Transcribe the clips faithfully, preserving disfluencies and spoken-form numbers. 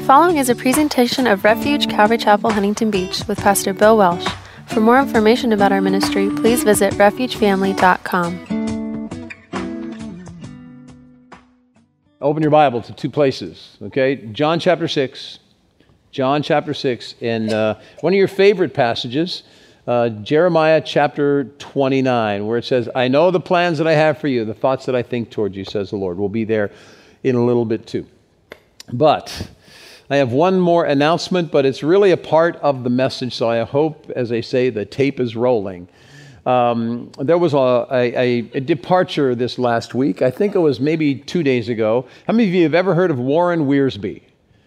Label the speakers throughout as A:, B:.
A: following is a presentation of Refuge Calvary Chapel, Huntington Beach with Pastor Bill Welsh. For more information about our ministry, please visit refuge family dot com.
B: Open your Bible to two places, okay? John chapter six. John chapter six. And uh, one of your favorite passages, uh, Jeremiah chapter twenty-nine, where it says, I know the plans that I have for you, the thoughts that I think towards you, says the Lord. We'll be there in a little bit too. But I have one more announcement, but it's really a part of the message, so I hope, as they say, the tape is rolling. Um, there was a, a, a departure this last week. I think it was maybe two days ago. How many of you have ever heard of Warren Wiersbe?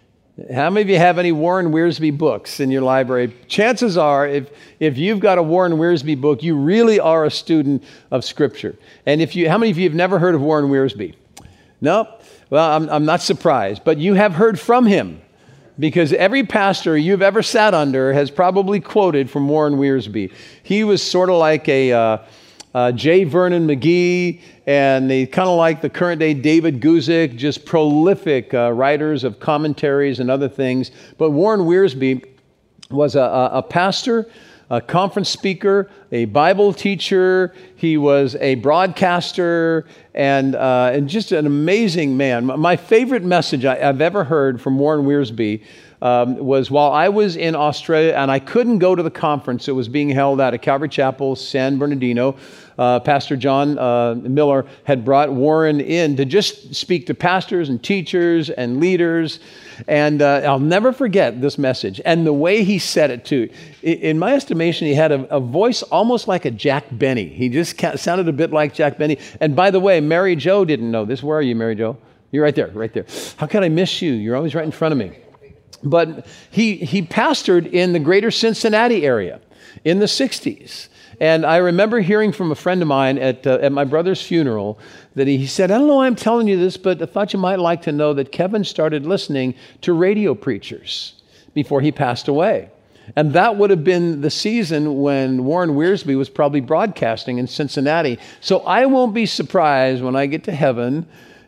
B: How many of you have any Warren Wiersbe books in your library? Chances are, if, if you've got a Warren Wiersbe book, you really are a student of Scripture. And if you, how many of you have never heard of Warren Wiersbe? No? Well, I'm, I'm not surprised, but you have heard from him. Because every pastor you've ever sat under has probably quoted from Warren Wiersbe. He was sort of like a uh, uh, J. Vernon McGee, and they kind of like the current day David Guzik, just prolific uh, writers of commentaries and other things. But Warren Wiersbe was a, a, a pastor, a conference speaker, a Bible teacher. He was a broadcaster, and uh, and just an amazing man. My favorite message I, I've ever heard from Warren Wiersbe um, was while I was in Australia, and I couldn't go to the conference. It was being held out at Calvary Chapel, San Bernardino. Uh, Pastor John uh, Miller had brought Warren in to just speak to pastors and teachers and leaders. And uh, I'll never forget this message. And the way he said it, too. In my estimation, he had a, a voice almost like a Jack Benny. He just sounded a bit like Jack Benny. And by the way, Mary Jo didn't know this. Where are you, Mary Jo? You're right there, right there. How can I miss you? You're always right in front of me. But he, he pastored in the greater Cincinnati area in the sixties. And I remember hearing from a friend of mine at uh, at my brother's funeral that he, he said, I don't know why I'm telling you this, but I thought you might like to know that Kevin started listening to radio preachers before he passed away. And that would have been the season when Warren Wiersbe was probably broadcasting in Cincinnati. So I won't be surprised when I get to heaven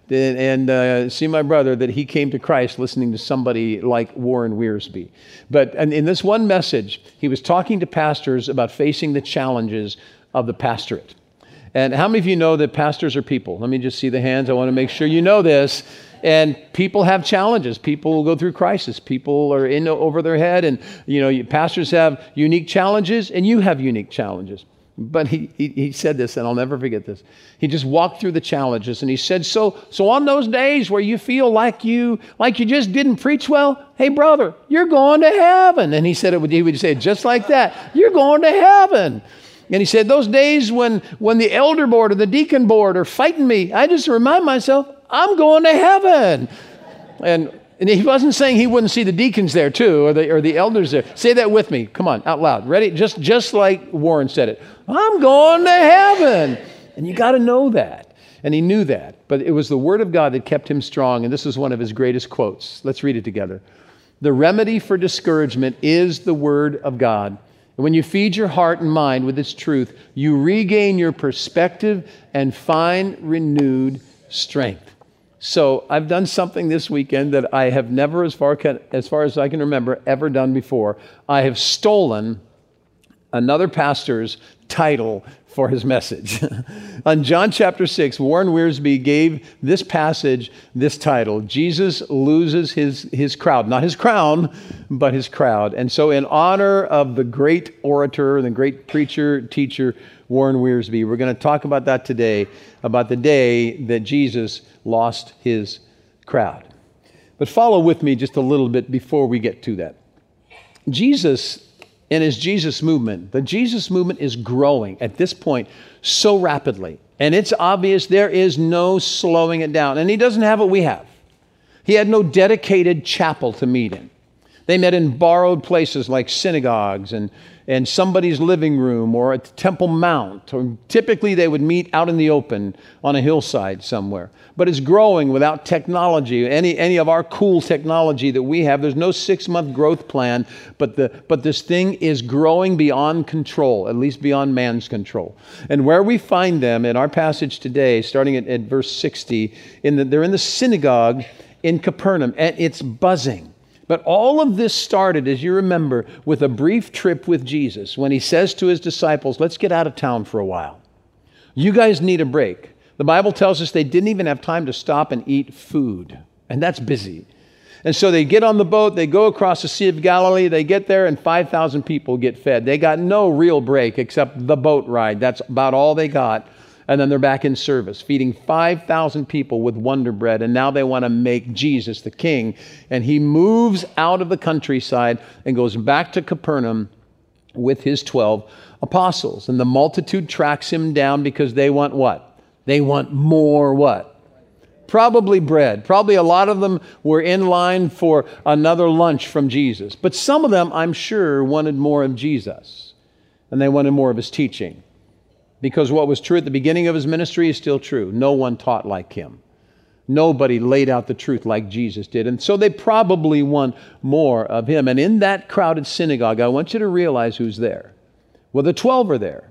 B: and uh, see my brother that he came to Christ listening to somebody like Warren Wiersbe. But and in this one message, he was talking to pastors about facing the challenges of the pastorate. And how many of you know that pastors are people? Let me just see the hands. I want to make sure you know this. And people have challenges. People go through crisis. People are in over their head. And, you know, pastors have unique challenges, and you have unique challenges. But he, he he said this, and I'll never forget this. He just walked through the challenges, and he said, so so on those days where you feel like you like you just didn't preach well, hey, brother, you're going to heaven. And he said it would, he would say it just like that. You're going to heaven. And he said, those days when, when the elder board or the deacon board are fighting me, I just remind myself, I'm going to heaven. And And he wasn't saying he wouldn't see the deacons there too, or the or the elders there. Say that with me. Come on, out loud. Ready? Just just like Warren said it. I'm going to heaven. And you got to know that. And he knew that. But it was the Word of God that kept him strong. And this is one of his greatest quotes. Let's read it together. The remedy for discouragement is the Word of God. And when you feed your heart and mind with its truth, you regain your perspective and find renewed strength. So I've done something this weekend that I have never, as far, can, as far as I can remember, ever done before. I have stolen another pastor's title for his message. On John chapter six, Warren Wiersbe gave this passage this title, Jesus loses his, his crowd. Not his crown, but his crowd. And so in honor of the great orator, the great preacher, teacher, Warren Wiersbe, we're going to talk about that today, about the day that Jesus lost his crowd. But follow with me just a little bit before we get to that. Jesus and his Jesus movement, the Jesus movement is growing at this point so rapidly. And it's obvious there is no slowing it down. And he doesn't have what we have. He had no dedicated chapel to meet in. They met in borrowed places like synagogues and, and somebody's living room or at the Temple Mount. Or typically they would meet out in the open on a hillside somewhere. But it's growing without technology, any any of our cool technology that we have. There's no six-month growth plan, but the but this thing is growing beyond control, at least beyond man's control. And where we find them in our passage today, starting at, at verse sixty, in the, they're in the synagogue in Capernaum, and it's buzzing. But all of this started, as you remember, with a brief trip with Jesus when he says to his disciples, let's get out of town for a while. You guys need a break. The Bible tells us they didn't even have time to stop and eat food, and that's busy. And so they get on the boat, they go across the Sea of Galilee, they get there, and five thousand people get fed. They got no real break except the boat ride. That's about all they got. And then they're back in service, feeding five thousand people with Wonder Bread. And now they want to make Jesus the king. And he moves out of the countryside and goes back to Capernaum with his twelve apostles. And the multitude tracks him down because they want what? They want more what? Probably bread. Probably a lot of them were in line for another lunch from Jesus. But some of them, I'm sure, wanted more of Jesus. And they wanted more of his teaching. Because what was true at the beginning of his ministry is still true. No one taught like him. Nobody laid out the truth like Jesus did. And so they probably want more of him. And in that crowded synagogue, I want you to realize who's there. Well, the twelve are there.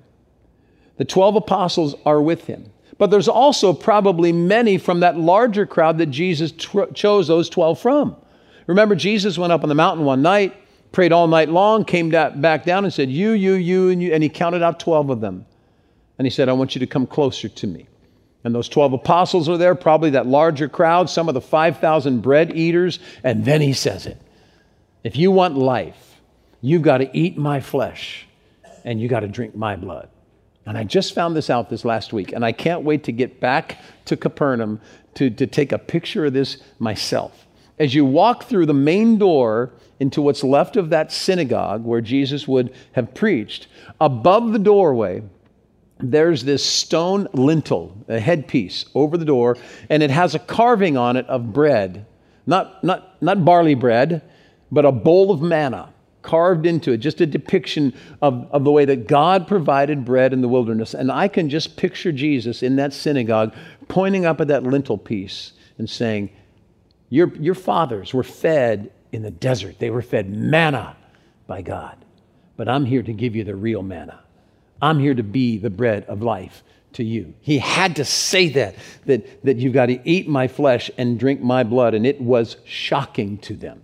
B: The twelve apostles are with him. But there's also probably many from that larger crowd that Jesus tr- chose those twelve from. Remember, Jesus went up on the mountain one night, prayed all night long, came da- back down and said, you, you, you, and you, and he counted out twelve of them. And he said, I want you to come closer to me. And those twelve apostles are there, probably that larger crowd, some of the five thousand bread eaters. And then he says it. If you want life, you've got to eat my flesh and you got to drink my blood. And I just found this out this last week, and I can't wait to get back to Capernaum to, to take a picture of this myself. As you walk through the main door into what's left of that synagogue where Jesus would have preached, above the doorway, there's this stone lintel, a headpiece over the door, and it has a carving on it of bread. Not, not, not barley bread, but a bowl of manna carved into it, just a depiction of, of the way that God provided bread in the wilderness. And I can just picture Jesus in that synagogue pointing up at that lintel piece and saying, your, your fathers were fed in the desert. They were fed manna by God. But I'm here to give you the real manna. I'm here to be the bread of life to you. He had to say that, that, that you've got to eat my flesh and drink my blood. And it was shocking to them.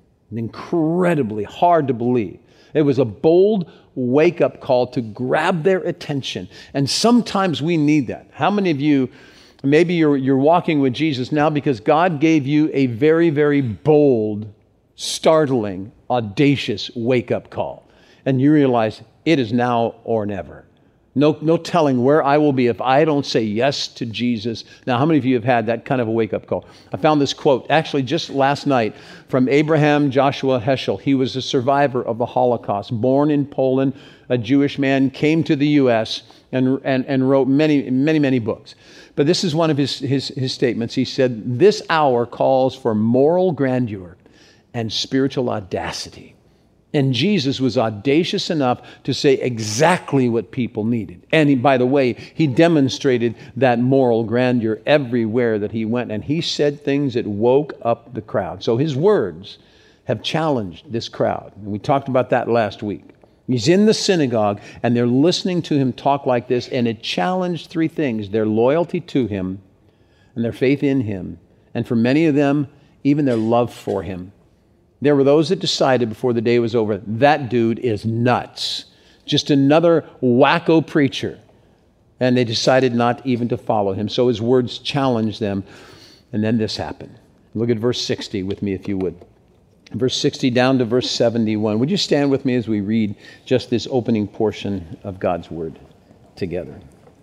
B: Incredibly hard to believe. It was a bold wake-up call to grab their attention. And sometimes we need that. How many of you, maybe you're, you're walking with Jesus now because God gave you a very, very bold, startling, audacious wake-up call. And you realize it is now or never. No, no telling where I will be if I don't say yes to Jesus. Now, how many of you have had that kind of a wake-up call? I found this quote, actually just last night, from Abraham Joshua Heschel. He was a survivor of the Holocaust, born in Poland, a Jewish man, came to the U S and, and, and wrote many, many, many books. But this is one of his, his, his statements. He said, this hour calls for moral grandeur and spiritual audacity. And Jesus was audacious enough to say exactly what people needed. And he, by the way, he demonstrated that moral grandeur everywhere that he went. And he said things that woke up the crowd. So his words have challenged this crowd. And we talked about that last week. He's in the synagogue and they're listening to him talk like this. And it challenged three things: their loyalty to him and their faith in him. And for many of them, even their love for him. There were those that decided before the day was over, that dude is nuts. Just another wacko preacher. And they decided not even to follow him. So his words challenged them. And then this happened. Look at verse sixty with me, if you would. Verse sixty down to verse seventy-one. Would you stand with me as we read just this opening portion of God's word together?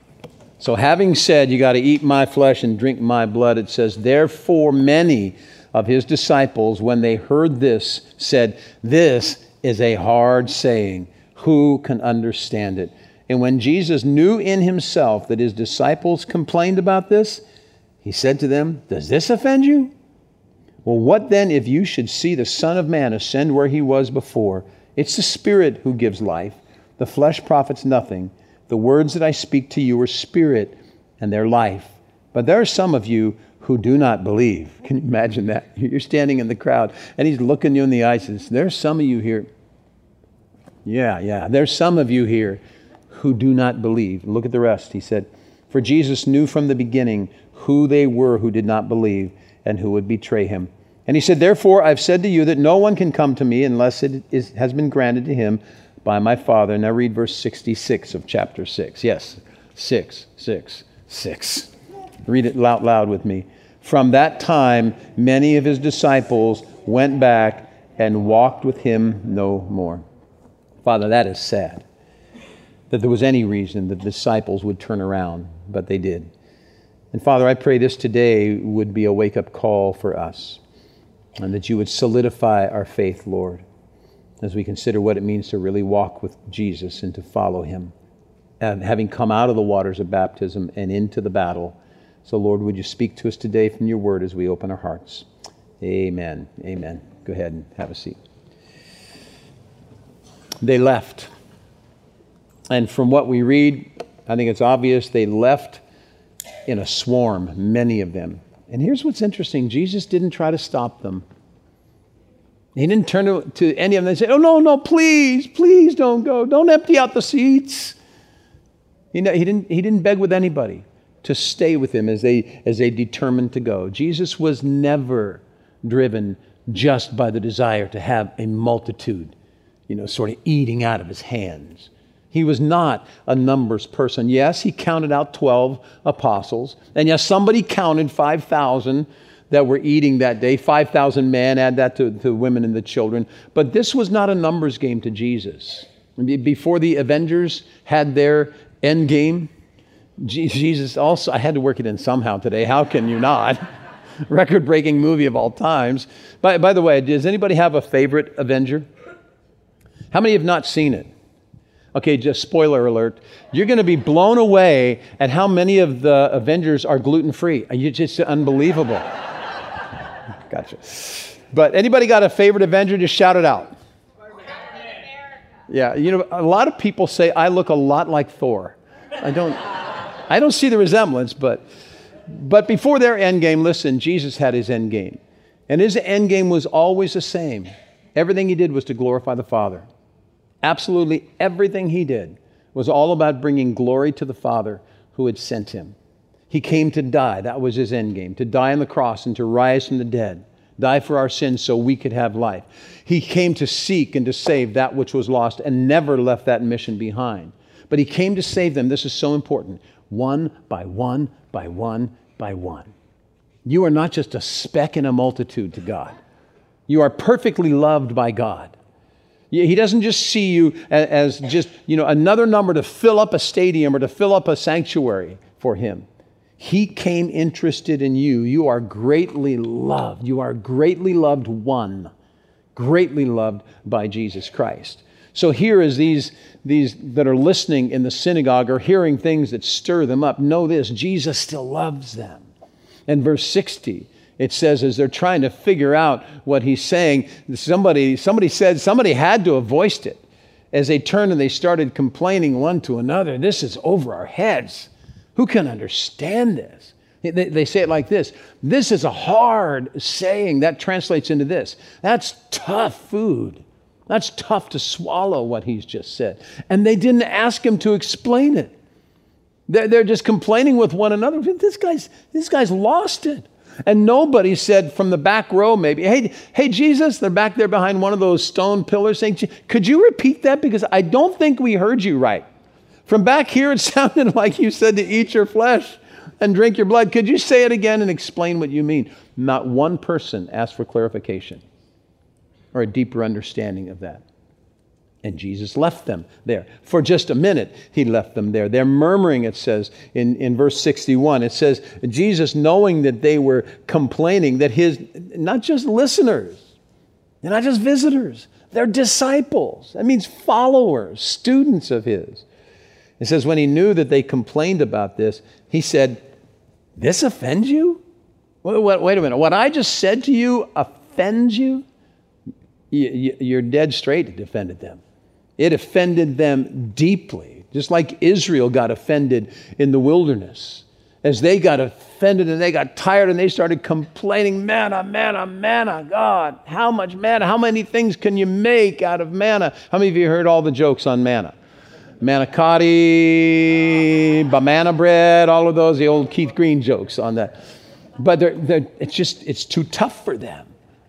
B: So having said, you got to eat my flesh and drink my blood, it says, therefore many of his disciples, when they heard this, said, this is a hard saying. Who can understand it? And when Jesus knew in himself that his disciples complained about this, he said to them, does this offend you? Well, what then if you should see the Son of Man ascend where he was before? It's the Spirit who gives life. The flesh profits nothing. The words that I speak to you are spirit and they're life. But there are some of you who do not believe. Can you imagine that? You're standing in the crowd and he's looking you in the eyes and says, there's some of you here. Yeah, yeah. There's some of you here who do not believe. Look at the rest. He said, for Jesus knew from the beginning who they were who did not believe and who would betray him. And he said, therefore, I've said to you that no one can come to me unless it is, has been granted to him by my Father. Now read verse sixty-six of chapter six. Yes, six, six, six. Read it out loud with me. From that time, many of his disciples went back and walked with him no more. Father, that is sad, that there was any reason the disciples would turn around, but they did. And Father, I pray this today would be a wake-up call for us, and that you would solidify our faith, Lord, as we consider what it means to really walk with Jesus and to follow him, and having come out of the waters of baptism and into the battle. So, Lord, would you speak to us today from your word as we open our hearts? Amen. Amen. Go ahead and have a seat. They left. And from what we read, I think it's obvious they left in a swarm, many of them. And here's what's interesting. Jesus didn't try to stop them. He didn't turn to, to any of them and say, oh, no, no, please, please don't go. Don't empty out the seats. You know, he didn't, he didn't beg with anybody to stay with him as they as they determined to go. Jesus was never driven just by the desire to have a multitude, you know, sort of eating out of his hands. He was not a numbers person. Yes, he counted out twelve apostles. And yes, somebody counted five thousand that were eating that day. five thousand men, add that to the women and the children. But this was not a numbers game to Jesus. Before the Avengers had their end game, Jesus also, I had to work it in somehow today. How can you not? Record-breaking movie of all times. By, by the way, does anybody have a favorite Avenger? How many have not seen it? Okay, just spoiler alert. You're going to be blown away at how many of the Avengers are gluten-free. You're just unbelievable. Gotcha. But anybody got a favorite Avenger? Just shout it out. Yeah, you know, a lot of people say I look a lot like Thor. I don't... I don't see the resemblance, but but before their end game, listen, Jesus had his end game. And his end game was always the same. Everything he did was to glorify the Father. Absolutely everything he did was all about bringing glory to the Father who had sent him. He came to die. That was his end game, to die on the cross and to rise from the dead, die for our sins so we could have life. He came to seek and to save that which was lost and never left that mission behind. But he came to save them. This is so important. One by one, by one, by one. You are not just a speck in a multitude to God. You are perfectly loved by God. He doesn't just see you as just, you know, another number to fill up a stadium or to fill up a sanctuary for him. He came interested in you. You are greatly loved. You are greatly loved one, greatly loved by Jesus Christ. So here is these, these that are listening in the synagogue are hearing things that stir them up. Know this, Jesus still loves them. In verse sixty, it says as they're trying to figure out what he's saying, somebody, somebody said, somebody had to have voiced it. As they turned and they started complaining one to another, this is over our heads. Who can understand this? They, they say it like this, this is a hard saying. That translates into this. That's tough food. That's tough to swallow what he's just said. And they didn't ask him to explain it. They're, they're just complaining with one another. This guy's, this guy's lost it. And nobody said from the back row maybe, hey, hey, Jesus, they're back there behind one of those stone pillars saying, could you repeat that? Because I don't think we heard you right. From back here, it sounded like you said to eat your flesh and drink your blood. Could you say it again and explain what you mean? Not one person asked for clarification or a deeper understanding of that. And Jesus left them there. For just a minute, he left them there. They're murmuring, it says in, in verse sixty-one. It says, Jesus, knowing that they were complaining, that his, not just listeners, they're not just visitors, they're disciples. That means followers, students of his. It says, when he knew that they complained about this, he said, this offends you? Wait, wait, wait a minute. What I just said to you offends you? You're dead straight it offended them. It offended them deeply, just like Israel got offended in the wilderness. As they got offended and they got tired and they started complaining, manna, manna, manna, God, how much manna? How many things can you make out of manna? How many of you heard all the jokes on manna? Manicotti, banana bread, all of those, the old Keith Green jokes on that. But they're, they're, it's just, it's too tough for them.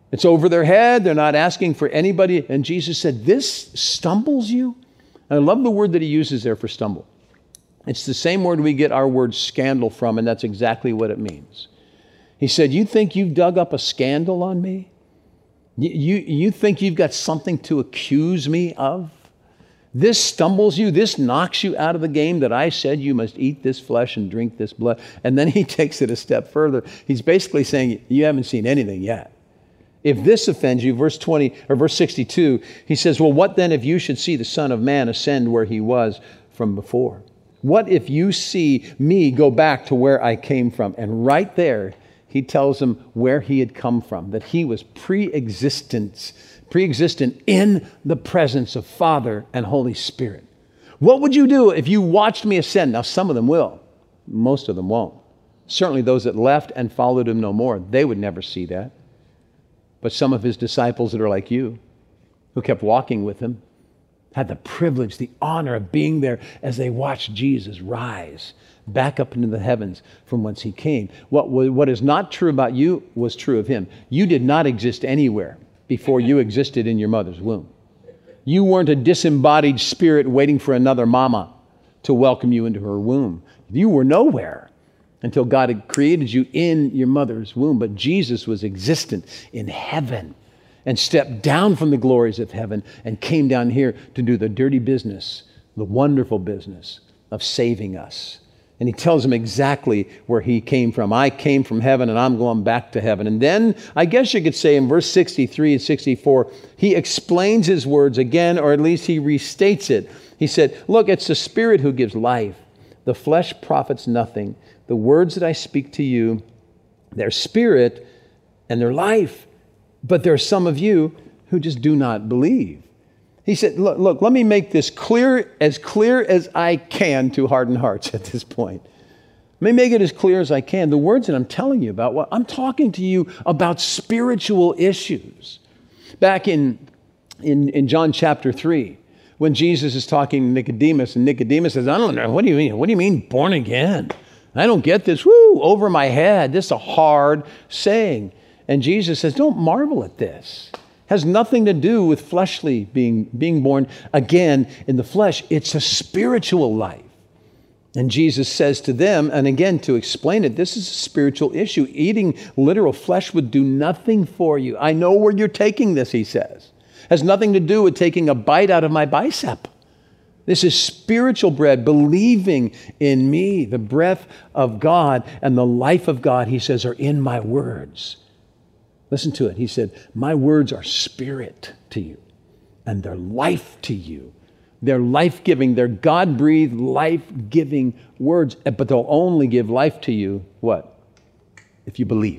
B: It's over their head. They're not asking for anybody. And Jesus said, this stumbles you? And I love the word that he uses there for stumble. It's the same word we get our word scandal from, and that's exactly what it means. He said, you think you've dug up a scandal on me? You, you, you think you've got something to accuse me of? This stumbles you, this knocks you out of the game that I said you must eat this flesh and drink this blood. And then he takes it a step further. He's basically saying, you haven't seen anything yet. If this offends you, verse twenty or verse sixty-two, he says, well, what then if you should see the Son of Man ascend where he was from before? What if you see me go back to where I came from? And right there, he tells them where he had come from, that he was pre-existent, pre-existent in the presence of Father and Holy Spirit. What would you do if you watched me ascend? Now, some of them will. Most of them won't. Certainly those that left and followed him no more, they would never see that. But some of his disciples that are like you, who kept walking with him, had the privilege, the honor of being there as they watched Jesus rise back up into the heavens from whence he came. What, what is not true about you was true of him. You did not exist anywhere before you existed in your mother's womb. You weren't a disembodied spirit waiting for another mama to welcome you into her womb. You were nowhere until God had created you in your mother's womb. But Jesus was existent in heaven and stepped down from the glories of heaven and came down here to do the dirty business, the wonderful business of saving us. And he tells them exactly where he came from. I came from heaven and I'm going back to heaven. And then I guess you could say in verse sixty-three and sixty-four, he explains his words again, or at least he restates it. He said, look, it's the Spirit who gives life. The flesh profits nothing. The words that I speak to you, they're spirit and they're life. But there are some of you who just do not believe. He said, look, look, let me make this clear, as clear as I can to hardened hearts at this point. Let me make it as clear as I can. The words that I'm telling you about, well, I'm talking to you about spiritual issues. Back in, in, in John chapter three, when Jesus is talking to Nicodemus, and Nicodemus says, I don't know, what do you mean? What do you mean born again? I don't get this. Woo, over my head. This is a hard saying. And Jesus says, don't marvel at this. Has nothing to do with fleshly being, being born again in the flesh. It's a spiritual life. And Jesus says to them, and again, to explain it, this is a spiritual issue. Eating literal flesh would do nothing for you. I know where you're taking this, he says. Has nothing to do with taking a bite out of my bicep. This is spiritual bread, believing in me. The breath of God and the life of God, he says, are in my words. Listen to it. He said, my words are spirit to you, and they're life to you. They're life-giving. They're God-breathed, life-giving words. But they'll only give life to you, what? If you believe.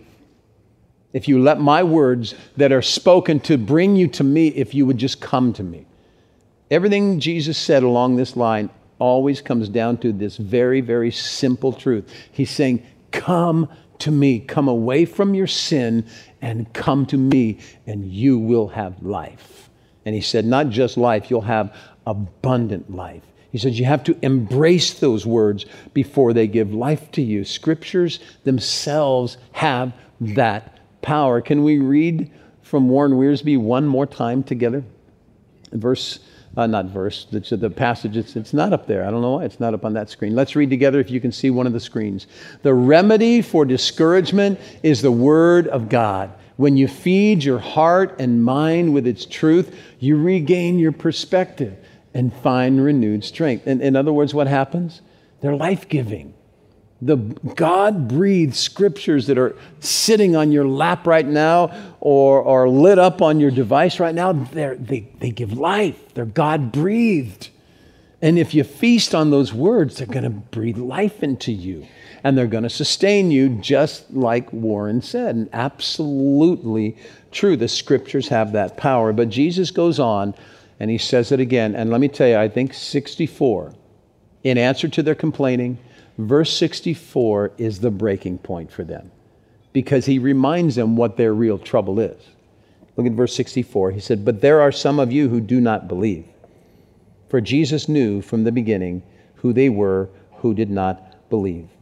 B: If you let my words that are spoken to bring you to me, if you would just come to me. Everything Jesus said along this line always comes down to this very, very simple truth. He's saying, come to me. Come away from your sin and come to me, and you will have life. And he said, not just life, you'll have abundant life. He said, you have to embrace those words before they give life to you. Scriptures themselves have that power. Can we read from Warren Wiersbe one more time together? Verse Uh, not verse, the, the passage, it's, it's not up there. I don't know why it's not up on that screen. Let's read together if you can see one of the screens. The remedy for discouragement is the Word of God. When you feed your heart and mind with its truth, you regain your perspective and find renewed strength. And in other words, what happens? They're life-giving. The God-breathed scriptures that are sitting on your lap right now or, or lit up on your device right now, they they give life. They're God-breathed. And if you feast on those words, they're going to breathe life into you. And they're going to sustain you just like Warren said. And absolutely true. The scriptures have that power. But Jesus goes on and he says it again. And let me tell you, I think sixty-four, in answer to their complaining, verse sixty-four is the breaking point for them because he reminds them what their real trouble is. Look at verse sixty-four. He said, but there are some of you who do not believe. For Jesus knew from the beginning who they were who did not believe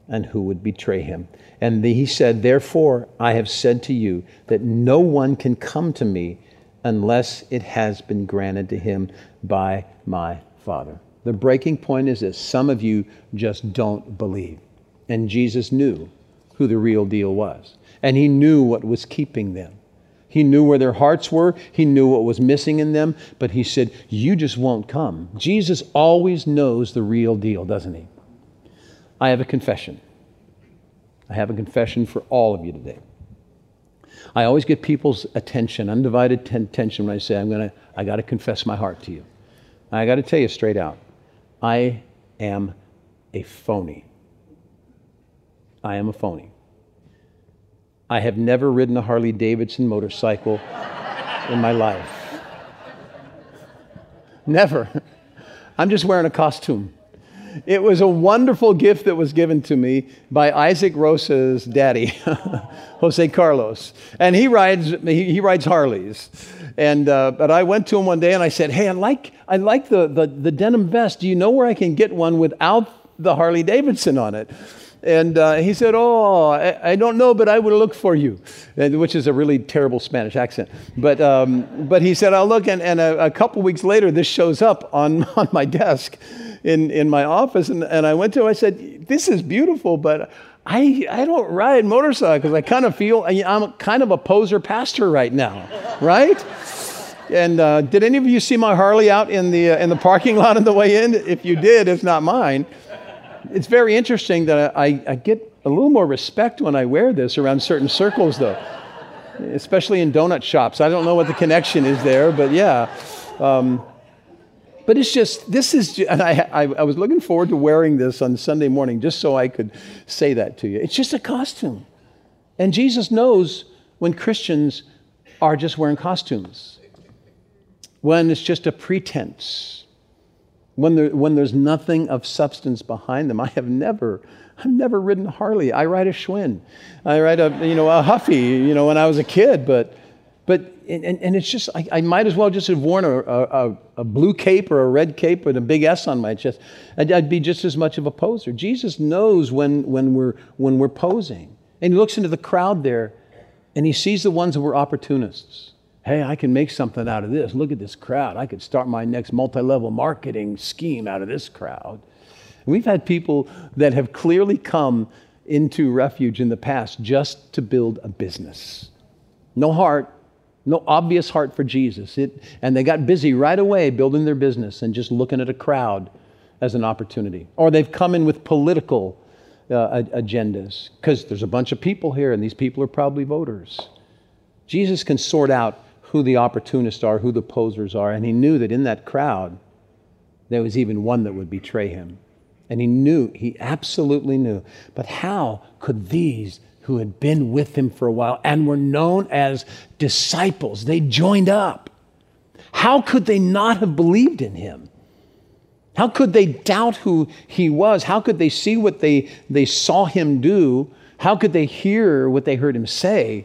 B: and who would betray him. And the, he said, therefore, I have said to you that no one can come to me unless it has been granted to him by my Father. The breaking point is this: some of you just don't believe. And Jesus knew who the real deal was. And he knew what was keeping them. He knew where their hearts were. He knew what was missing in them. But he said, you just won't come. Jesus always knows the real deal, doesn't he? I have a confession. I have a confession for all of you today. I always get people's attention, undivided ten- attention when I say, I'm gonna, I got to confess my heart to you. I got to tell you straight out, I am a phony. I am a phony. I have never ridden a Harley Davidson motorcycle in my life. Never. I'm just wearing a costume. It was a wonderful gift that was given to me by Isaac Rosa's daddy, Jose Carlos. And he rides he, he rides Harleys. And uh, but I went to him one day and I said, hey, I like I like the, the, the denim vest. Do you know where I can get one without the Harley Davidson on it? And uh, he said, oh, I, I don't know, but I will look for you, and, which is a really terrible Spanish accent. But um, but he said, I'll look. And, and a, a couple weeks later, this shows up on, on my desk in, in my office. And, and I went to him, I said, this is beautiful, but I, I don't ride motorcycles. I kind of feel, I'm kind of a poser pastor right now, right? And uh, did any of you see my Harley out in the, uh, in the parking lot on the way in? If you did, it's not mine. It's very interesting that I, I get a little more respect when I wear this around certain circles, though, especially in donut shops. I don't know what the connection is there, but yeah. Um, but it's just, this is, and I, I, I was looking forward to wearing this on Sunday morning just so I could say that to you. It's just a costume. And Jesus knows when Christians are just wearing costumes, when it's just a pretense. When, there, when there's nothing of substance behind them. I have never, I've never ridden a Harley. I ride a Schwinn. I ride a, you know, a Huffy, you know, when I was a kid. But, but, and, and it's just, I, I might as well just have worn a, a, a blue cape or a red cape with a big S on my chest. I'd, I'd be just as much of a poser. Jesus knows when, when we're, when we're posing. And he looks into the crowd there and he sees the ones that were opportunists. Hey, I can make something out of this. Look at this crowd. I could start my next multi-level marketing scheme out of this crowd. And we've had people that have clearly come into Refuge in the past just to build a business. No heart, no obvious heart for Jesus. It, and they got busy right away building their business and just looking at a crowd as an opportunity. Or they've come in with political uh, agendas because there's a bunch of people here and these people are probably voters. Jesus can sort out who the opportunists are, who the posers are. And he knew that in that crowd, there was even one that would betray him. And he knew, he absolutely knew. But how could these who had been with him for a while and were known as disciples, they joined up. How could they not have believed in him? How could they doubt who he was? How could they see what they, they saw him do? How could they hear what they heard him say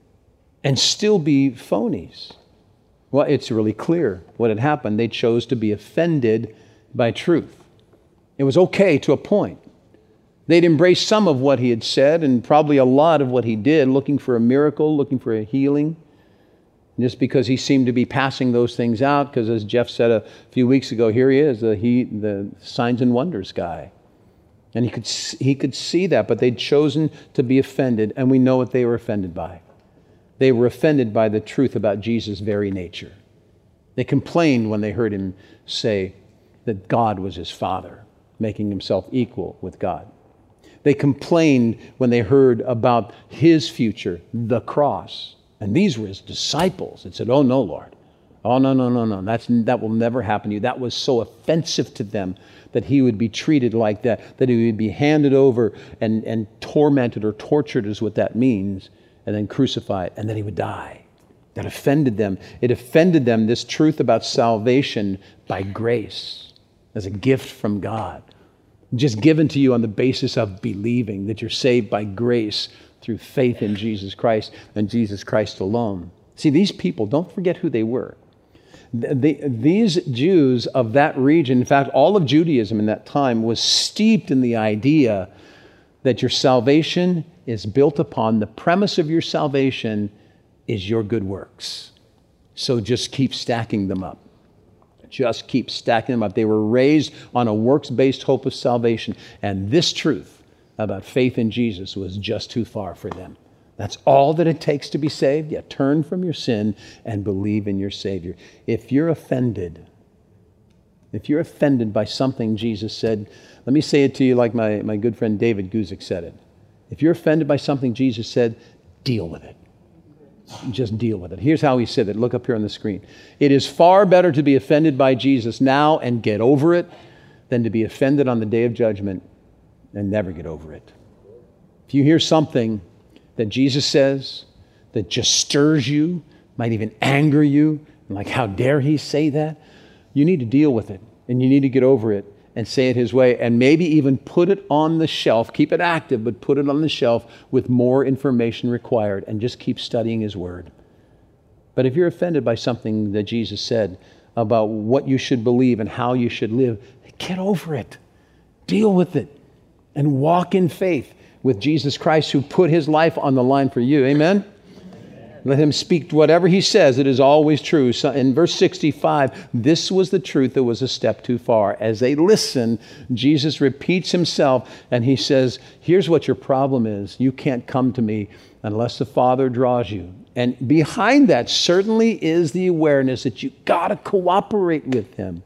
B: and still be phonies? Well, it's really clear what had happened. They chose to be offended by truth. It was okay to a point. They'd embraced some of what he had said and probably a lot of what he did, looking for a miracle, looking for a healing, just because he seemed to be passing those things out, because as Jeff said a few weeks ago, here he is, the, he, the signs and wonders guy. And he could, he could see that, but they'd chosen to be offended, and we know what they were offended by. They were offended by the truth about Jesus' very nature. They complained when they heard him say that God was his Father, making himself equal with God. They complained when they heard about his future, the cross. And these were his disciples. And said, oh no, Lord. Oh no, no, no, no. That's, that will never happen to you. That was so offensive to them that he would be treated like that, that he would be handed over and, and tormented or tortured is what that means, and then crucified, and then he would die. That offended them. It offended them, this truth about salvation by grace, as a gift from God, just given to you on the basis of believing that you're saved by grace through faith in Jesus Christ and Jesus Christ alone. See, these people, don't forget who they were. The, these Jews of that region, in fact, all of Judaism in that time was steeped in the idea that your salvation is built upon, the premise of your salvation is your good works. So just keep stacking them up. Just keep stacking them up. They were raised on a works-based hope of salvation. And this truth about faith in Jesus was just too far for them. That's all that it takes to be saved. Yeah, turn from your sin and believe in your Savior. If you're offended, if you're offended by something Jesus said, let me say it to you like my, my good friend David Guzik said it. If you're offended by something Jesus said, deal with it. Just deal with it. Here's how he said it. Look up here on the screen. It is far better to be offended by Jesus now and get over it than to be offended on the day of judgment and never get over it. If you hear something that Jesus says that just stirs you, might even anger you, like how dare he say that, you need to deal with it and you need to get over it and say it his way, and maybe even put it on the shelf. Keep it active, but put it on the shelf with more information required, and just keep studying his word. But if you're offended by something that Jesus said about what you should believe and how you should live, get over it. Deal with it and walk in faith with Jesus Christ, who put his life on the line for you. Amen? Let him speak whatever he says. It is always true. So in verse sixty-five, this was the truth that was a step too far. As they listen, Jesus repeats himself and he says, here's what your problem is. You can't come to me unless the Father draws you. And behind that certainly is the awareness that you got to cooperate with him.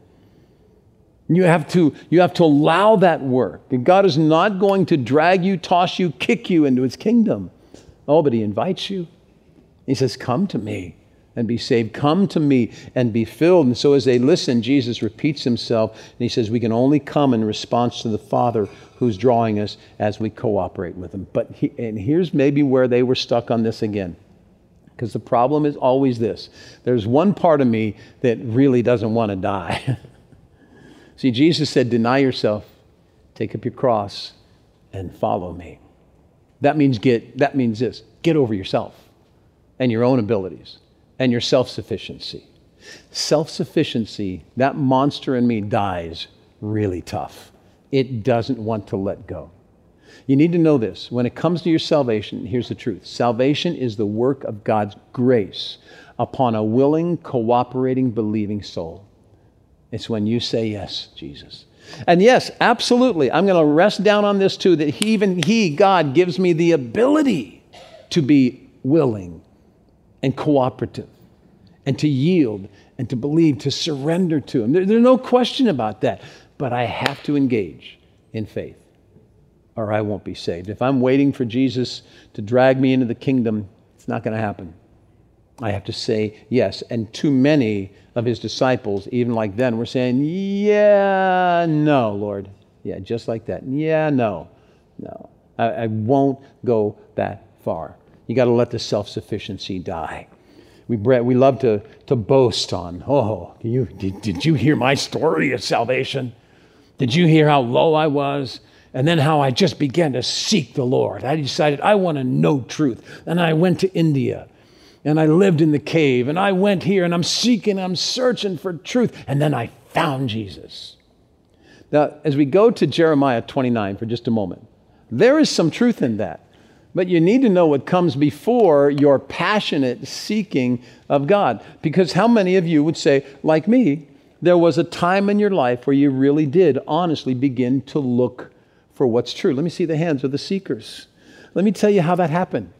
B: You have to, you have to allow that work. And God is not going to drag you, toss you, kick you into his kingdom. Oh, but he invites you. He says, come to me and be saved. Come to me and be filled. And so as they listen, Jesus repeats himself, and he says, we can only come in response to the Father who's drawing us as we cooperate with him. But he, and here's maybe where they were stuck on this again. Because the problem is always this. There's one part of me that really doesn't want to die. See, Jesus said, deny yourself, take up your cross, and follow me. That means get, that means this, get over yourself and your own abilities and your self-sufficiency. Self-sufficiency, that monster in me dies really tough. It doesn't want to let go. You need to know this. When it comes to your salvation, here's the truth. Salvation is the work of God's grace upon a willing, cooperating, believing soul. It's when you say yes, Jesus. And yes, absolutely, I'm going to rest down on this too, that he, even He, God, gives me the ability to be willing and cooperative and to yield and to believe, to surrender to Him. There, there's no question about that. But I have to engage in faith or I won't be saved. If I'm waiting for Jesus to drag me into the kingdom, it's not going to happen. I have to say yes. And too many of His disciples, even like then, were saying, yeah, no, Lord. Yeah, just like that. Yeah, no, no. I, I won't go that far. You got to let the self-sufficiency die. We we love to, to boast on, oh, you, did, did you hear my story of salvation? Did you hear how low I was? And then how I just began to seek the Lord. I decided I want to know truth. And I went to India. And I lived in the cave. And I went here and I'm seeking, I'm searching for truth. And then I found Jesus. Now, as we go to Jeremiah twenty-nine for just a moment, there is some truth in that. But you need to know what comes before your passionate seeking of God. Because how many of you would say, like me, there was a time in your life where you really did honestly begin to look for what's true? Let me see the hands of the seekers. Let me tell you how that happened.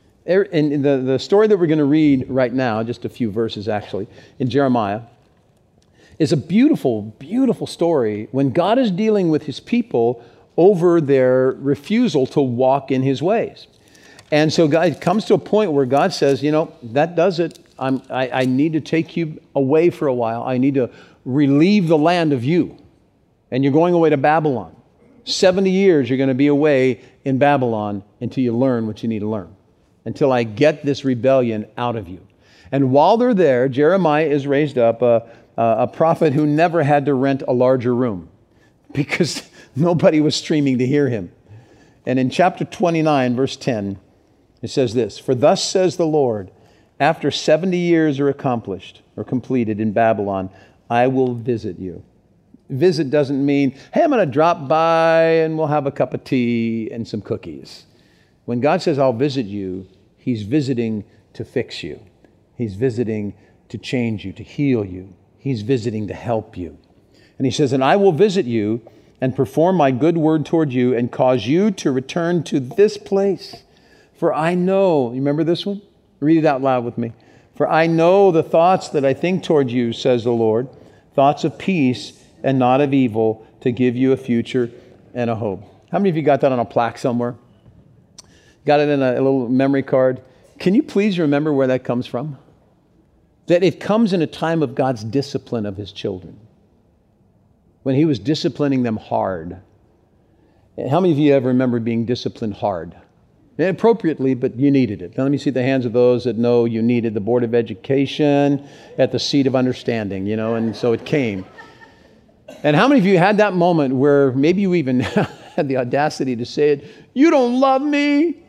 B: In the, the story that we're going to read right now, just a few verses actually, in Jeremiah, is a beautiful, beautiful story when God is dealing with His people over their refusal to walk in His ways. And so God, it comes to a point where God says, you know, that does it. I'm, I, I need to take you away for a while. I need to relieve the land of you. And you're going away to Babylon. seventy years you're going to be away in Babylon until you learn what you need to learn. Until I get this rebellion out of you. And while they're there, Jeremiah is raised up, a, a prophet who never had to rent a larger room because nobody was streaming to hear him. And in chapter twenty-nine, verse ten, it says this, "For thus says the Lord, after seventy years are accomplished or completed in Babylon, I will visit you Visit doesn't mean, hey, I'm going to drop by and we'll have a cup of tea and some cookies. When God says, I'll visit you, he's visiting to fix you. He's visiting to change you, to heal you. He's visiting to help you. And he says, and I will visit you and perform my good word toward you and cause you to return to this place. For I know, you remember this one? Read it out loud with me. For I know the thoughts that I think toward you, says the Lord, thoughts of peace and not of evil, to give you a future and a hope. How many of you got that on a plaque somewhere? Got it in a, a little memory card? Can you please remember where that comes from? That it comes in a time of God's discipline of his children. When he was disciplining them hard. How many of you ever remember being disciplined hard? Appropriately, but you needed it. Now let me see the hands of those that know you needed the Board of Education at the seat of understanding, you know, and so it came. And how many of you had that moment where maybe you even had the audacity to say it, you don't love me?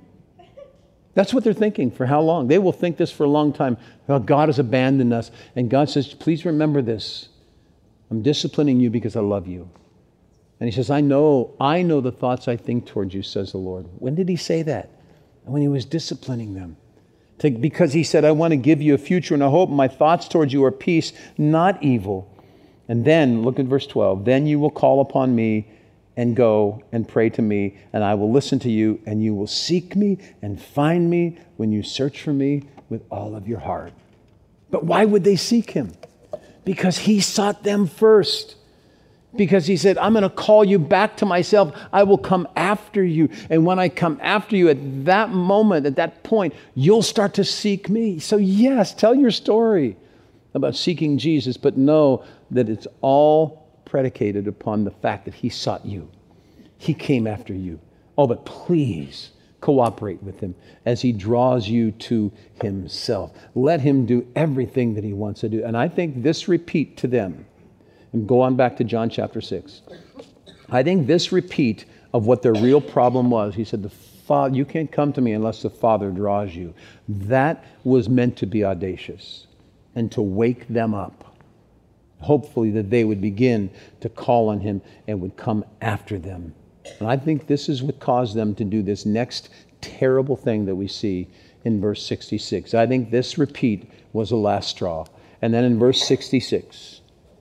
B: That's what they're thinking. For how long? They will think this for a long time. Well, God has abandoned us. And God says, please remember this. I'm disciplining you because I love you. And he says, I know, I know the thoughts I think towards you, says the Lord. When did he say that? When he was disciplining them. To, because he said, I want to give you a future and a hope. My thoughts towards you are peace, not evil. And then, look at verse twelve, then you will call upon me and go and pray to me, and I will listen to you, and you will seek me and find me when you search for me with all of your heart. But why would they seek him? Because he sought them first. Because he said, I'm going to call you back to myself. I will come after you. And when I come after you at that moment, at that point, you'll start to seek me. So yes, tell your story about seeking Jesus, but know that it's all predicated upon the fact that he sought you. He came after you. Oh, but please cooperate with him as he draws you to himself. Let him do everything that he wants to do. And I think this repeat to them, and go on back to John chapter six. I think this repeat of what their real problem was, he said, the Father, you can't come to me unless the Father draws you. That was meant to be audacious and to wake them up. Hopefully that they would begin to call on him and would come after them. And I think this is what caused them to do this next terrible thing that we see in verse sixty-six. I think this repeat was the last straw. And then in verse sixty-six,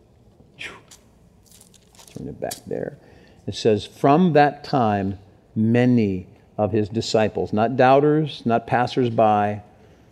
B: turn it back there. It says, from that time, many of his disciples, not doubters, not passers-by,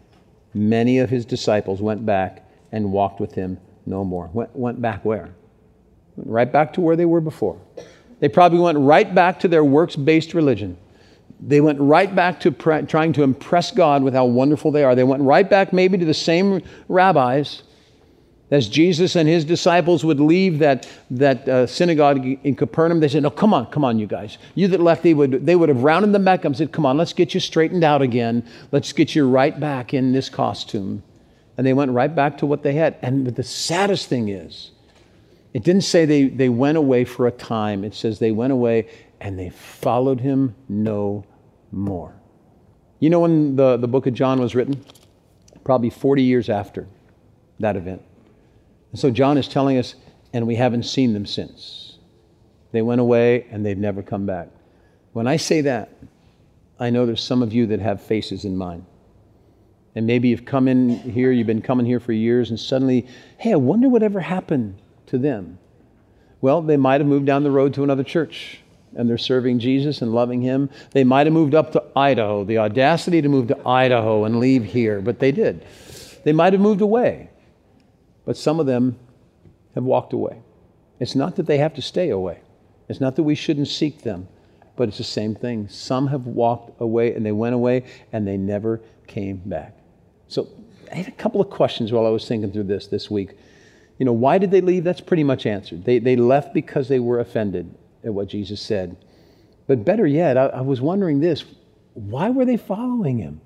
B: many of his disciples went back and walked with him no more. Went, went back where? Went right back to where they were before. They probably went right back to their works-based religion. They went right back to pre- trying to impress God with how wonderful they are. They went right back maybe to the same rabbis. As Jesus and his disciples would leave that, that uh, synagogue in Capernaum, they said, no, come on, come on, you guys. You that left, they would, they would have rounded them back up and said, come on, let's get you straightened out again. Let's get you right back in this costume. And they went right back to what they had. And the saddest thing is, it didn't say they, they went away for a time. It says they went away and they followed him no more. You know when the, the book of John was written? Probably forty years after that event. And so John is telling us, and we haven't seen them since. They went away and they've never come back. When I say that, I know there's some of you that have faces in mind. And maybe you've come in here, you've been coming here for years, and suddenly, hey, I wonder whatever happened to them. Well, they might have moved down the road to another church, and they're serving Jesus and loving him. They might have moved up to Idaho, the audacity to move to Idaho and leave here, but they did. They might have moved away. But some of them have walked away. It's not that they have to stay away. It's not that we shouldn't seek them, but it's the same thing. Some have walked away and they went away and they never came back. So I had a couple of questions while I was thinking through this this week. You know, why did they leave? That's pretty much answered. They, they left because they were offended at what Jesus said. But better yet, I, I was wondering this. Why were they following him?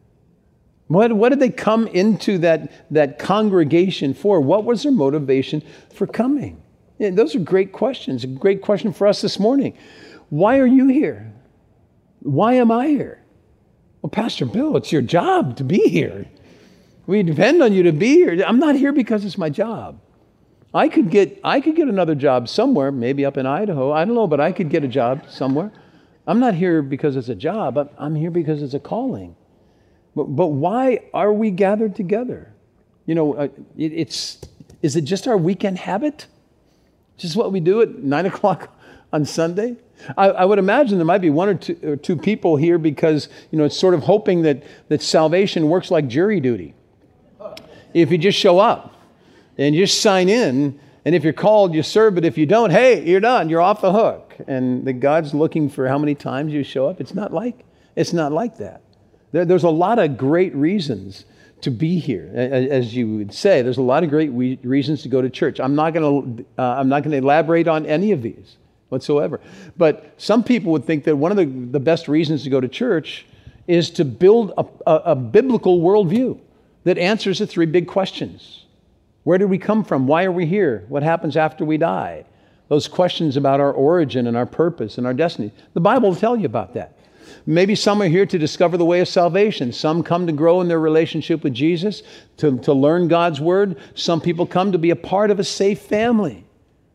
B: What, what did they come into that, that congregation for? What was their motivation for coming? Yeah, those are great questions. A great question for us this morning. Why are you here? Why am I here? Well, Pastor Bill, it's your job to be here. We depend on you to be here. I'm not here because it's my job. I could get I could get another job somewhere, maybe up in Idaho. I don't know, but I could get a job somewhere. I'm not here because it's a job. I'm, I'm here because it's a calling. But, but why are we gathered together? You know, uh, it, it's is it just our weekend habit? Just what we do at nine o'clock on Sunday? I, I would imagine there might be one or two, or two people here because, you know, it's sort of hoping that, that salvation works like jury duty. If you just show up and you just sign in, and if you're called, you serve, but if you don't, hey, you're done, you're off the hook. And that God's looking for how many times you show up. It's not like, it's not like that. There, there's a lot of great reasons to be here. As you would say, there's a lot of great re- reasons to go to church. I'm not going to, uh, I'm not going to elaborate on any of these whatsoever. But some people would think that one of the, the best reasons to go to church is to build a, a, a biblical worldview that answers the three big questions. Where did we come from? Why are we here? What happens after we die? Those questions about our origin and our purpose and our destiny. The Bible will tell you about that. Maybe some are here to discover the way of salvation. Some come to grow in their relationship with Jesus, to, to learn God's word. Some people come to be a part of a safe family.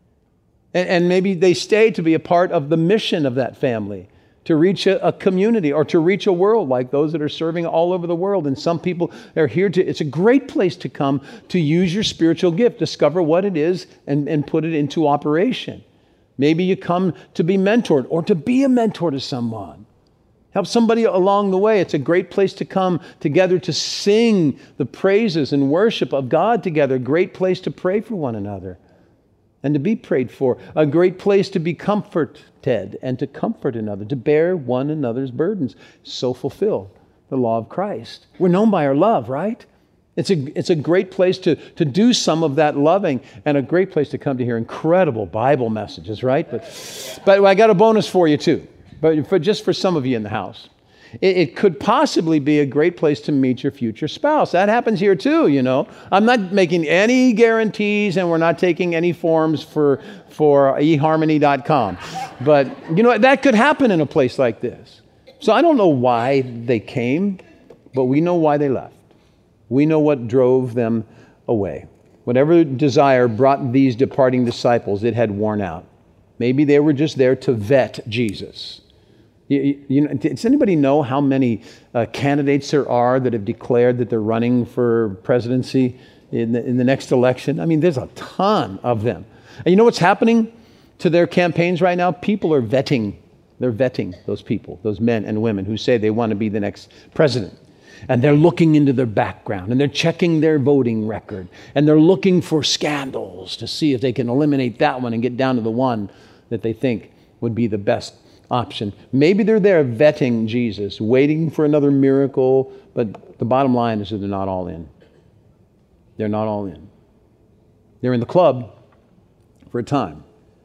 B: And, and maybe they stay to be a part of the mission of that family, to reach a, a community or to reach a world like those that are serving all over the world. And some people are here to, it's a great place to come to use your spiritual gift, discover what it is and, and put it into operation. Maybe you come to be mentored or to be a mentor to someone. Help somebody along the way. It's a great place to come together to sing the praises and worship of God together. A great place to pray for one another and to be prayed for. A great place to be comforted and to comfort another, to bear one another's burdens. So fulfill the law of Christ. We're known by our love, right? It's a, it's a great place to, to do some of that loving and a great place to come to hear incredible Bible messages, right? But, but I got a bonus for you too. But for just for some of you in the house, it, it could possibly be a great place to meet your future spouse. That happens here too, you know. I'm not making any guarantees, and we're not taking any forms for for e harmony dot com. But you know that could happen in a place like this. So I don't know why they came, but we know why they left. We know what drove them away. Whatever desire brought these departing disciples, it had worn out. Maybe they were just there to vet Jesus. You, you know, does anybody know how many uh, candidates there are that have declared that they're running for presidency in the, in the next election? I mean, there's a ton of them. And you know what's happening to their campaigns right now? People are vetting. They're vetting those people, those men and women who say they want to be the next president. And they're looking into their background, and they're checking their voting record, and they're looking for scandals to see if they can eliminate that one and get down to the one that they think would be the best option. Maybe they're there vetting Jesus, waiting for another miracle, but the bottom line is that they're not all in. They're not all in. They're in the club for a time,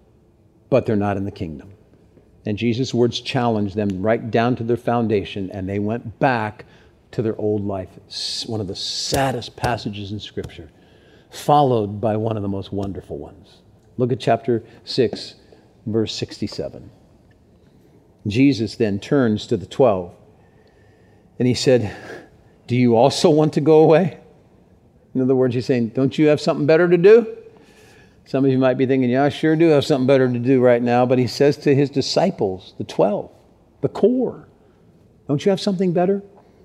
B: but they're not in the kingdom. And Jesus' words challenged them right down to their foundation, and they went back to their old life. It's one of the saddest passages in Scripture, followed by one of the most wonderful ones. Look at chapter six, verse sixty-seven. Jesus then turns to the twelve, and he said, do you also want to go away? In other words, he's saying, don't you have something better to do? Some of you might be thinking, yeah, I sure do have something better to do right now. But he says to his disciples, the twelve, the core, don't you have something better?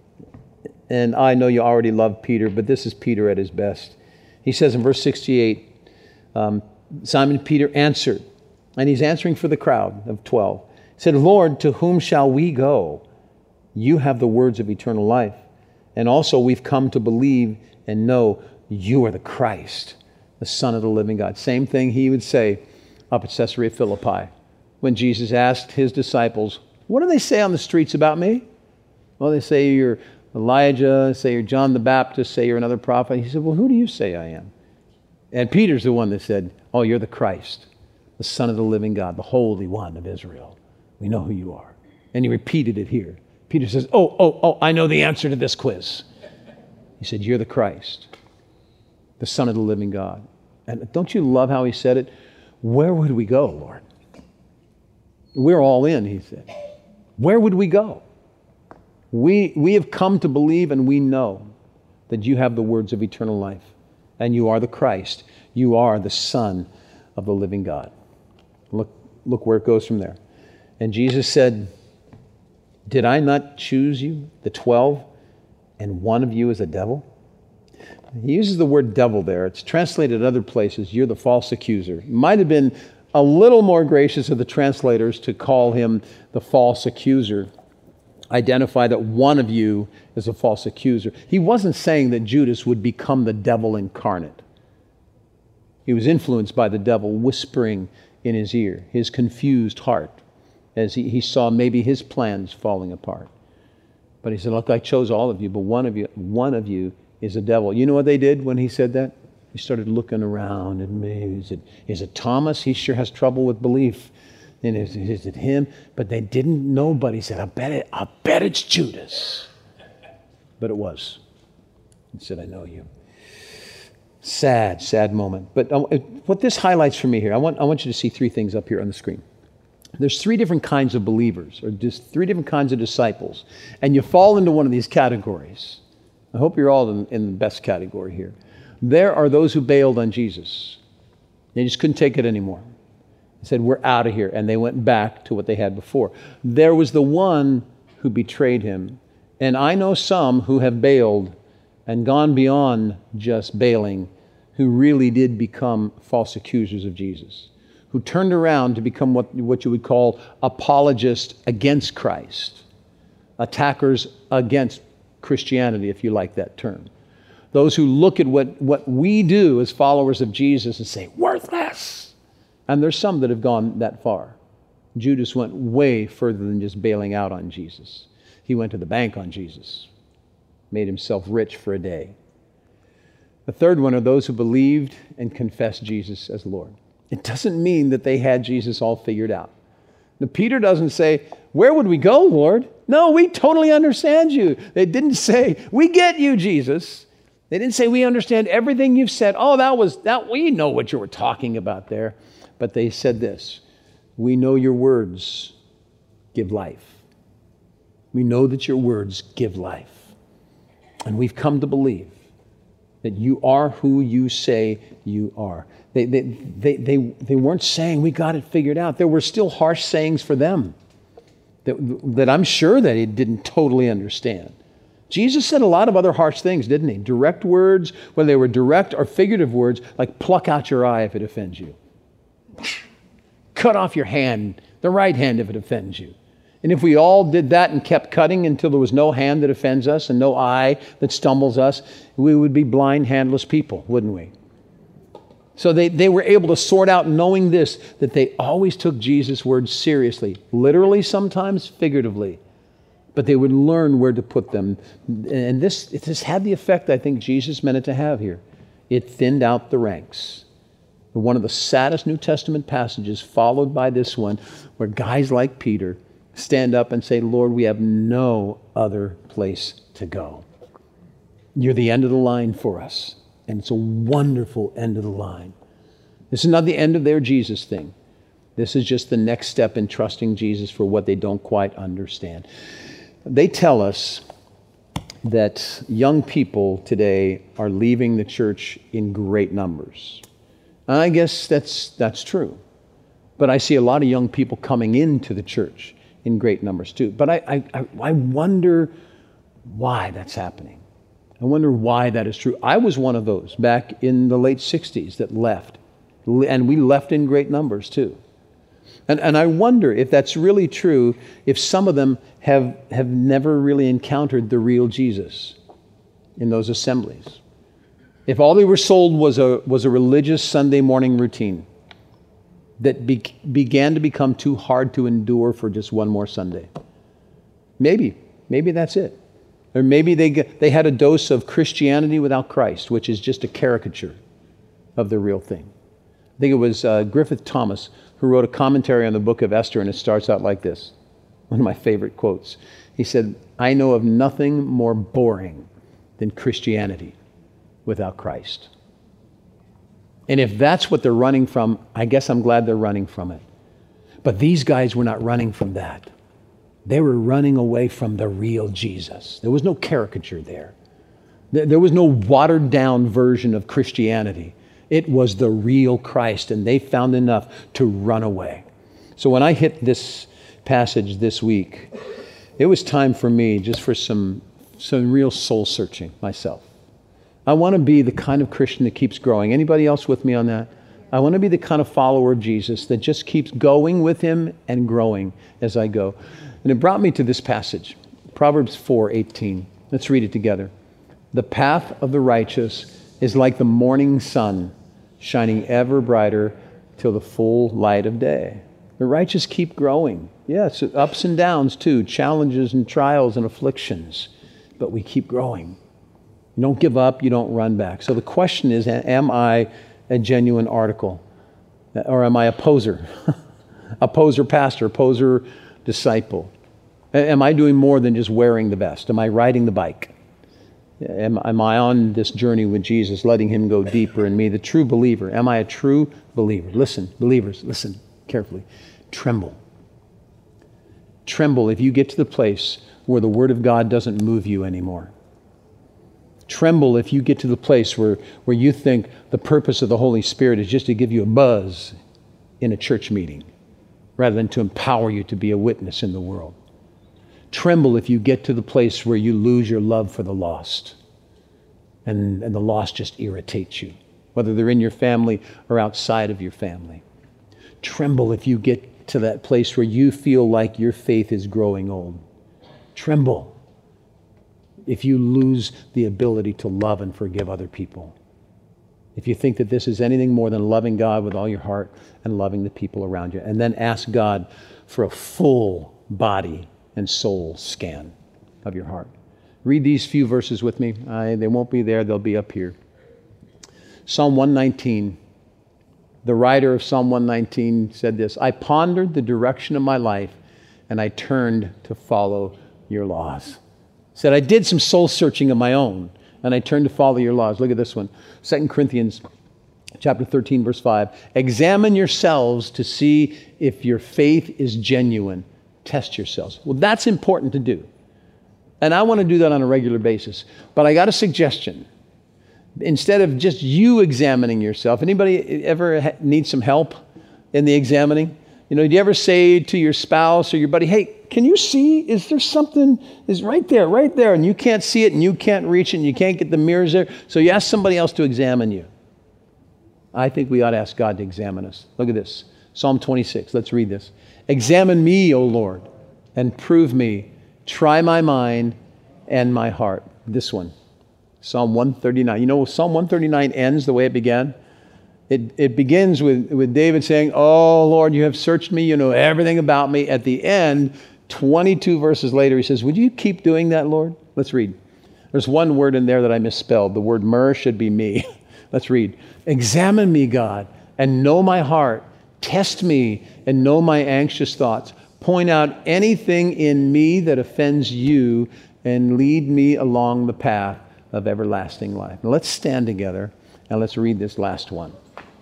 B: And I know you already love Peter, but this is Peter at his best. He says in verse sixty-eight, um, Simon Peter answered, and he's answering for the crowd of twelve. He said, Lord, to whom shall we go? You have the words of eternal life. And also we've come to believe and know you are the Christ, the Son of the living God. Same thing he would say up at Caesarea Philippi when Jesus asked his disciples, what do they say on the streets about me? Well, they say you're Elijah, say you're John the Baptist, say you're another prophet. He said, well, who do you say I am? And Peter's the one that said, oh, you're the Christ, the Son of the living God, the Holy One of Israel. We know who you are. And he repeated it here. Peter says, oh, oh, oh, I know the answer to this quiz. He said, you're the Christ, the Son of the living God. And don't you love how he said it? Where would we go, Lord? We're all in, he said. Where would we go? We, we have come to believe, and we know that you have the words of eternal life. and you are the Christ. You are the Son of the living God. Look, look where it goes from there. And Jesus said, did I not choose you, the twelve, and one of you is a devil? He uses the word devil there. It's translated other places, you're the false accuser. It might have been a little more gracious of the translators to call him the false accuser. Identify that one of you is a false accuser. He wasn't saying that Judas would become the devil incarnate. He was influenced by the devil whispering in his ear, his confused heart, as he, he saw maybe his plans falling apart. But he said, look, I chose all of you, but one of you, one of you is a devil. You know what they did when he said that? He started looking around and maybe, is it, is it Thomas? He sure has trouble with belief. And is, is it him? But they didn't know, but he said, I bet it, I bet it's Judas. But it was. He said, I know you. Sad, sad moment. But uh, what this highlights for me here, I want, I want you to see three things up here on the screen. There's three different kinds of believers, or just three different kinds of disciples. And you fall into one of these categories. I hope you're all in, in the best category here. There are those who bailed on Jesus. They just couldn't take it anymore. They said, we're out of here. And they went back to what they had before. There was the one who betrayed him. And I know some who have bailed and gone beyond just bailing, who really did become false accusers of Jesus, who turned around to become what, what you would call apologists against Christ, attackers against Christianity, if you like that term. Those who look at what, what we do as followers of Jesus and say, worthless. And there's some that have gone that far. Judas went way further than just bailing out on Jesus. He went to the bank on Jesus, made himself rich for a day. The third one are those who believed and confessed Jesus as Lord. It doesn't mean that they had Jesus all figured out. Now, Peter doesn't say, where would we go, Lord? No, we totally understand you. They didn't say, we get you, Jesus. They didn't say, we understand everything you've said. Oh, that was, that we know what you were talking about there. But they said this, we know your words give life. We know that your words give life. And we've come to believe that you are who you say you are. They, they, they, they, they weren't saying we got it figured out. There were still harsh sayings for them that, that I'm sure that he didn't totally understand. Jesus said a lot of other harsh things, didn't he? Direct words, whether they were direct or figurative words, like pluck out your eye if it offends you. Cut off your hand, the right hand if it offends you. And if we all did that and kept cutting until there was no hand that offends us and no eye that stumbles us, we would be blind, handless people, wouldn't we? So they, they were able to sort out, knowing this, that they always took Jesus' words seriously, literally sometimes, figuratively. But they would learn where to put them. And this, this had the effect I think Jesus meant it to have here. It thinned out the ranks. One of the saddest New Testament passages, followed by this one, where guys like Peter stand up and say, Lord, we have no other place to go. You're the end of the line for us. And it's a wonderful end of the line. This is not the end of their Jesus thing. This is just the next step in trusting Jesus for what they don't quite understand. They tell us that young people today are leaving the church in great numbers. I guess that's that's true. But I see a lot of young people coming into the church in great numbers too. But I, I, I wonder why that's happening. I wonder why that is true. I was one of those back in the late sixties that left. And we left in great numbers too. And, and I wonder if that's really true, if some of them have, have never really encountered the real Jesus in those assemblies. If all they were sold was a, was a religious Sunday morning routine that be, began to become too hard to endure for just one more Sunday. Maybe, maybe that's it. Or maybe they, they had a dose of Christianity without Christ, which is just a caricature of the real thing. I think it was uh, Griffith Thomas who wrote a commentary on the book of Esther, and it starts out like this. One of my favorite quotes. He said, I know of nothing more boring than Christianity without Christ. And if that's what they're running from, I guess I'm glad they're running from it. But these guys were not running from that. They were running away from the real Jesus. There was no caricature there. There was no watered down version of Christianity. It was the real Christ, and they found enough to run away. So when I hit this passage this week, it was time for me just for some, some real soul searching myself. I want to be the kind of Christian that keeps growing. Anybody else with me on that? I want to be the kind of follower of Jesus that just keeps going with him and growing as I go. And it brought me to this passage, Proverbs four eighteen. Let's read it together. The path of the righteous is like the morning sun, shining ever brighter till the full light of day. The righteous keep growing. Yes, ups and downs too, challenges and trials and afflictions, but we keep growing. You don't give up, you don't run back. So the question is, am I a genuine article? Or am I a poser? A poser pastor, a poser disciple? Am I doing more than just wearing the vest? Am I riding the bike? Am, am I on this journey with Jesus, letting him go deeper in me? The true believer. Am I a true believer? Listen, believers, listen carefully. Tremble. Tremble if you get to the place where the Word of God doesn't move you anymore. Tremble if you get to the place where, where you think the purpose of the Holy Spirit is just to give you a buzz in a church meeting rather than to empower you to be a witness in the world. Tremble if you get to the place where you lose your love for the lost and, and the lost just irritates you, whether they're in your family or outside of your family. Tremble if you get to that place where you feel like your faith is growing old. Tremble if you lose the ability to love and forgive other people. If you think that this is anything more than loving God with all your heart and loving the people around you. And then ask God for a full body and soul scan of your heart. Read these few verses with me. I, they won't be there, they'll be up here. Psalm one nineteen. The writer of Psalm one nineteen said this, I pondered the direction of my life and I turned to follow your laws. Said, I did some soul searching of my own and I turned to follow your laws. Look at this one. Second Corinthians chapter thirteen, verse five. Examine yourselves to see if your faith is genuine. Test yourselves. Well, that's important to do. And I want to do that on a regular basis. But I got a suggestion. Instead of just you examining yourself, anybody ever ha- need some help in the examining? You know, do you ever say to your spouse or your buddy, hey, can you see, is there something, is right there, right there, and you can't see it and you can't reach it and you can't get the mirrors there, so you ask somebody else to examine you. I think we ought to ask God to examine us. Look at this. Psalm twenty-six, let's read this. Examine me, O Lord, and prove me. Try my mind and my heart. This one, Psalm one thirty-nine. You know, Psalm one thirty-nine ends the way it began. It, it begins with, with David saying, oh, Lord, you have searched me. You know everything about me. At the end, twenty-two verses later, he says, would you keep doing that, Lord? Let's read. There's one word in there that I misspelled. The word mer should be me. Let's read. Examine me, God, and know my heart. Test me and know my anxious thoughts. Point out anything in me that offends you and lead me along the path of everlasting life. Now let's stand together and let's read this last one.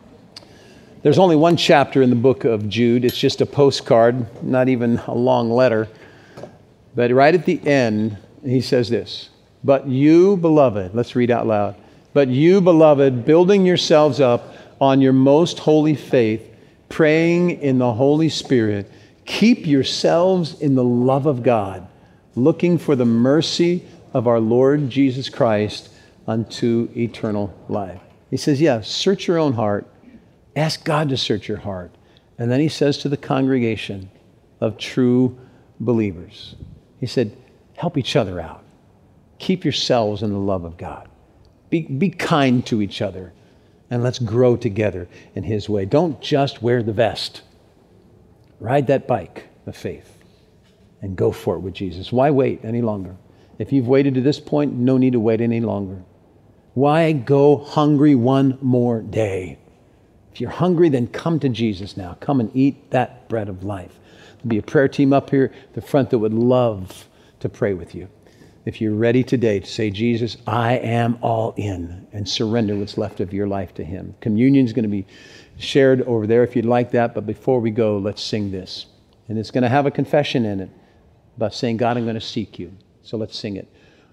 B: There's only one chapter in the book of Jude. It's just a postcard, not even a long letter. But right at the end, he says this, but you, beloved, let's read out loud. But you, beloved, building yourselves up on your most holy faith, praying in the Holy Spirit, keep yourselves in the love of God, looking for the mercy of our Lord Jesus Christ unto eternal life. He says, yeah, search your own heart. Ask God to search your heart. And then he says to the congregation of true believers, he said, help each other out. Keep yourselves in the love of God. Be, be kind to each other. And let's grow together in his way. Don't just wear the vest. Ride that bike of faith and go for it with Jesus. Why wait any longer? If you've waited to this point, no need to wait any longer. Why go hungry one more day? If you're hungry, then come to Jesus now. Come and eat that bread of life. There'll be a prayer team up here at the front that would love to pray with you. If you're ready today to say, Jesus, I am all in, and surrender what's left of your life to him. Communion is going to be shared over there if you'd like that. But before we go, let's sing this. And it's going to have a confession in it about saying, God, I'm going to seek you. So let's sing it.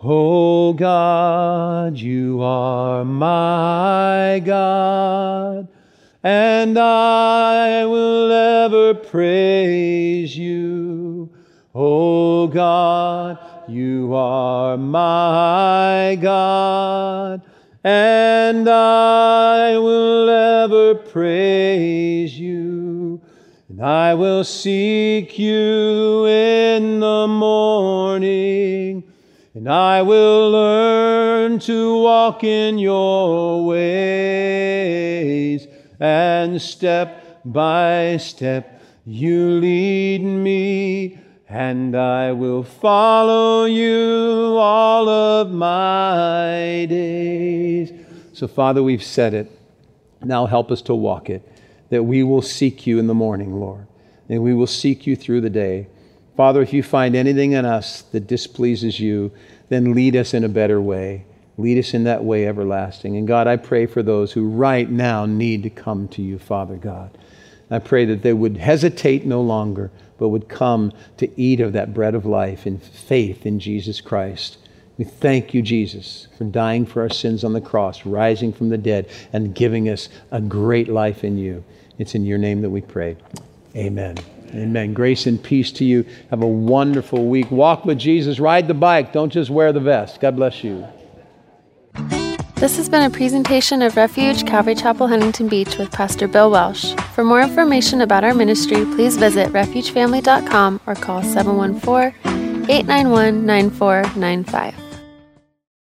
B: Oh God, you are my God, and I will ever praise you. Oh God, you are my God, and I will ever praise you. And I will seek you in the morning, and I will learn to walk in your ways, and step by step you lead me, and I will follow you all of my days. So, Father, we've said it. Now help us to walk it, that we will seek you in the morning, Lord, and we will seek you through the day. Father, if you find anything in us that displeases you, then lead us in a better way. Lead us in that way everlasting. And God, I pray for those who right now need to come to you, Father God. I pray that they would hesitate no longer, but would come to eat of that bread of life in faith in Jesus Christ. We thank you, Jesus, for dying for our sins on the cross, rising from the dead, and giving us a great life in you. It's in your name that we pray. Amen. Amen. Grace and peace to you. Have a wonderful week. Walk with Jesus. Ride the bike. Don't just wear the vest. God bless you.
A: This has been a presentation of Refuge Calvary Chapel, Huntington Beach with Pastor Bill Welsh. For more information about our ministry, please visit refuge family dot com or call seven one four, eight nine one, nine four nine five.